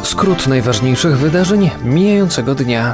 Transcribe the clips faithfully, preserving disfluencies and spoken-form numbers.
skrót najważniejszych wydarzeń mijającego dnia.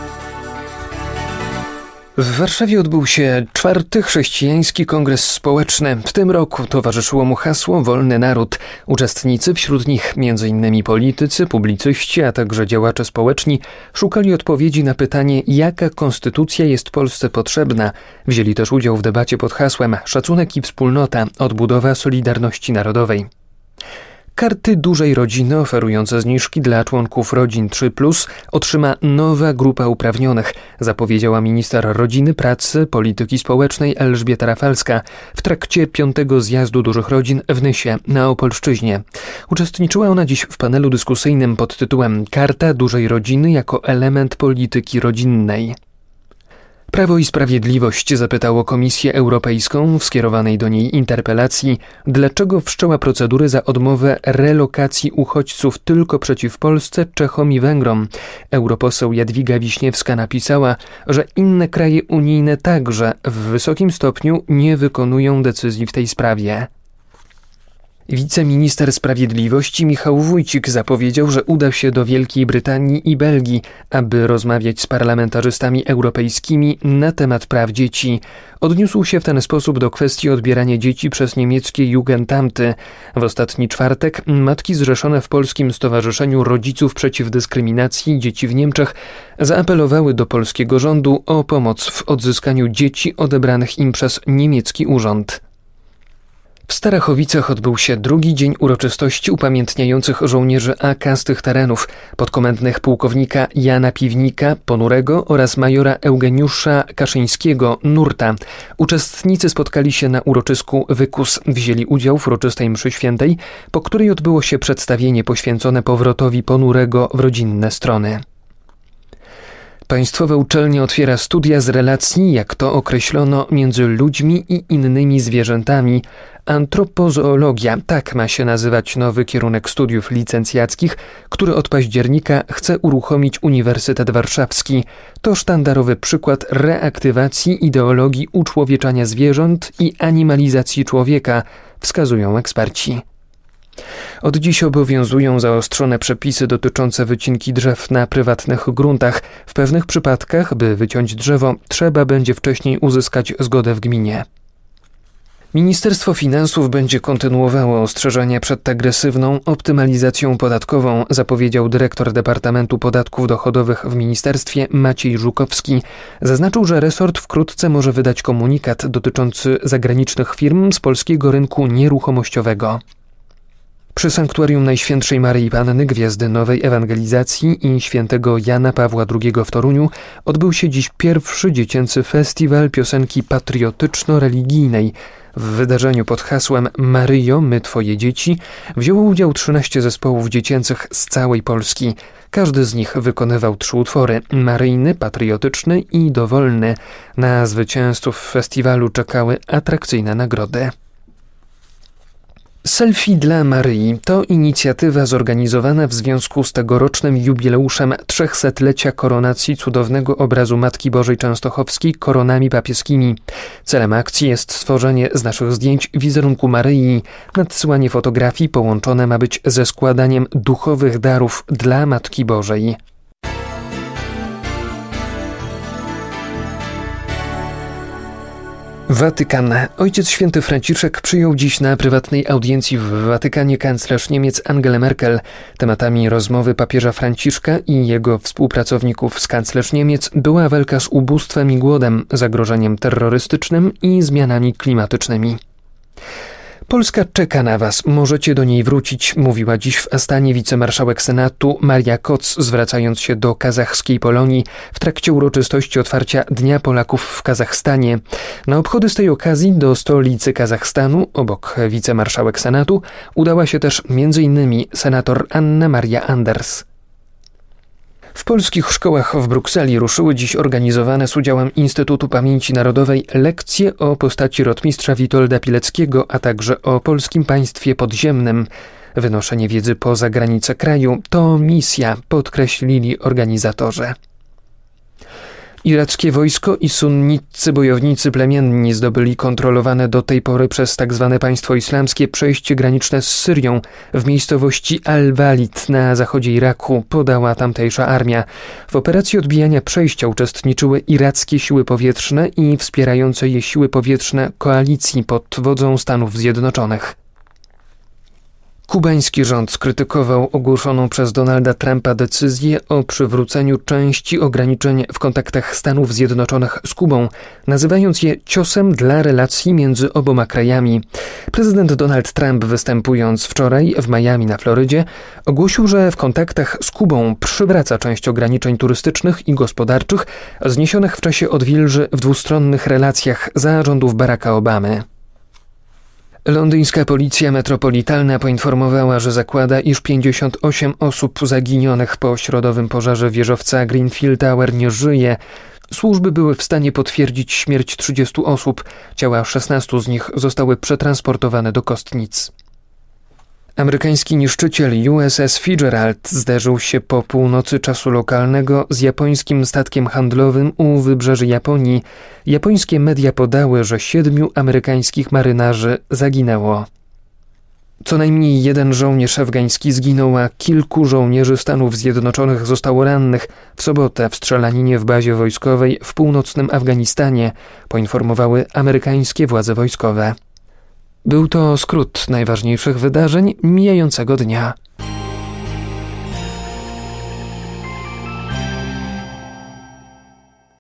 W Warszawie odbył się czwarty chrześcijański kongres społeczny. W tym roku towarzyszyło mu hasło Wolny Naród. Uczestnicy, wśród nich między innymi politycy, publicyści, a także działacze społeczni, szukali odpowiedzi na pytanie, jaka konstytucja jest Polsce potrzebna. Wzięli też udział w debacie pod hasłem Szacunek i wspólnota – odbudowa Solidarności Narodowej. Karty Dużej Rodziny oferujące zniżki dla członków rodzin trzy plus otrzyma nowa grupa uprawnionych, zapowiedziała minister rodziny, pracy, polityki społecznej Elżbieta Rafalska w trakcie piątego zjazdu dużych rodzin w Nysie na Opolszczyźnie. Uczestniczyła ona dziś w panelu dyskusyjnym pod tytułem Karta Dużej Rodziny jako element polityki rodzinnej. Prawo i Sprawiedliwość zapytało Komisję Europejską w skierowanej do niej interpelacji, dlaczego wszczęła procedury za odmowę relokacji uchodźców tylko przeciw Polsce, Czechom i Węgrom. Europoseł Jadwiga Wiśniewska napisała, że inne kraje unijne także w wysokim stopniu nie wykonują decyzji w tej sprawie. Wiceminister Sprawiedliwości Michał Wójcik zapowiedział, że uda się do Wielkiej Brytanii i Belgii, aby rozmawiać z parlamentarzystami europejskimi na temat praw dzieci. Odniósł się w ten sposób do kwestii odbierania dzieci przez niemieckie Jugendamty. W ostatni czwartek matki zrzeszone w Polskim Stowarzyszeniu Rodziców Przeciw Dyskryminacji Dzieci w Niemczech zaapelowały do polskiego rządu o pomoc w odzyskaniu dzieci odebranych im przez niemiecki urząd. W Starachowicach odbył się drugi dzień uroczystości upamiętniających żołnierzy A K z tych terenów, podkomendnych pułkownika Jana Piwnika, ponurego oraz majora Eugeniusza Kaszyńskiego, nurta. Uczestnicy spotkali się na uroczysku Wykus, wzięli udział w uroczystej mszy świętej, po której odbyło się przedstawienie poświęcone powrotowi ponurego w rodzinne strony. Państwowa uczelnia otwiera studia z relacji, jak to określono, między ludźmi i innymi zwierzętami. Antropozoologia, tak ma się nazywać nowy kierunek studiów licencjackich, który od października chce uruchomić Uniwersytet Warszawski. To sztandarowy przykład reaktywacji ideologii uczłowieczania zwierząt i animalizacji człowieka, wskazują eksperci. Od dziś obowiązują zaostrzone przepisy dotyczące wycinki drzew na prywatnych gruntach. W pewnych przypadkach, by wyciąć drzewo, trzeba będzie wcześniej uzyskać zgodę w gminie. Ministerstwo Finansów będzie kontynuowało ostrzeżenia przed agresywną optymalizacją podatkową, zapowiedział dyrektor Departamentu Podatków Dochodowych w ministerstwie Maciej Żukowski. Zaznaczył, że resort wkrótce może wydać komunikat dotyczący zagranicznych firm z polskiego rynku nieruchomościowego. Przy Sanktuarium Najświętszej Maryi Panny, Gwiazdy Nowej Ewangelizacji i świętego Jana Pawła drugiego w Toruniu odbył się dziś pierwszy dziecięcy festiwal piosenki patriotyczno-religijnej. W wydarzeniu pod hasłem Maryjo, my Twoje dzieci wzięło udział trzynaście zespołów dziecięcych z całej Polski. Każdy z nich wykonywał trzy utwory: maryjny, patriotyczny i dowolny. Na zwycięzców festiwalu czekały atrakcyjne nagrody. Selfie dla Maryi to inicjatywa zorganizowana w związku z tegorocznym jubileuszem trzysetlecia koronacji cudownego obrazu Matki Bożej Częstochowskiej koronami papieskimi. Celem akcji jest stworzenie z naszych zdjęć wizerunku Maryi. Nadsyłanie fotografii połączone ma być ze składaniem duchowych darów dla Matki Bożej. Watykan. Ojciec Święty Franciszek przyjął dziś na prywatnej audiencji w Watykanie kanclerz Niemiec Angelę Merkel. Tematami rozmowy papieża Franciszka i jego współpracowników z kanclerz Niemiec była walka z ubóstwem i głodem, zagrożeniem terrorystycznym i zmianami klimatycznymi. Polska czeka na was, możecie do niej wrócić, mówiła dziś w Astanie wicemarszałek Senatu Maria Koc, zwracając się do kazachskiej Polonii w trakcie uroczystości otwarcia Dnia Polaków w Kazachstanie. Na obchody z tej okazji do stolicy Kazachstanu, obok wicemarszałek Senatu, udała się też m.in. senator Anna Maria Anders. W polskich szkołach w Brukseli ruszyły dziś organizowane z udziałem Instytutu Pamięci Narodowej lekcje o postaci rotmistrza Witolda Pileckiego, a także o polskim państwie podziemnym. Wynoszenie wiedzy poza granice kraju to misja, podkreślili organizatorzy. Irackie wojsko i sunniccy bojownicy plemienni zdobyli kontrolowane do tej pory przez tzw. państwo islamskie przejście graniczne z Syrią w miejscowości Al-Walid na zachodzie Iraku, podała tamtejsza armia. W operacji odbijania przejścia uczestniczyły irackie siły powietrzne i wspierające je siły powietrzne koalicji pod wodzą Stanów Zjednoczonych. Kubański rząd skrytykował ogłoszoną przez Donalda Trumpa decyzję o przywróceniu części ograniczeń w kontaktach Stanów Zjednoczonych z Kubą, nazywając je ciosem dla relacji między oboma krajami. Prezydent Donald Trump, występując wczoraj w Miami na Florydzie, ogłosił, że w kontaktach z Kubą przywraca część ograniczeń turystycznych i gospodarczych zniesionych w czasie odwilży w dwustronnych relacjach za rządów Baracka Obamy. Londyńska policja metropolitalna poinformowała, że zakłada, iż pięćdziesiąt osiem osób zaginionych po środowym pożarze wieżowca Greenfield Tower nie żyje. Służby były w stanie potwierdzić śmierć trzydziestu osób. Ciała szesnastu z nich zostały przetransportowane do kostnic. Amerykański niszczyciel U S S Fitzgerald zderzył się po północy czasu lokalnego z japońskim statkiem handlowym u wybrzeży Japonii. Japońskie media podały, że siedmiu amerykańskich marynarzy zaginęło. Co najmniej jeden żołnierz afgański zginął, a kilku żołnierzy Stanów Zjednoczonych zostało rannych w sobotę w strzelaninie w bazie wojskowej w północnym Afganistanie, poinformowały amerykańskie władze wojskowe. Był to skrót najważniejszych wydarzeń mijającego dnia.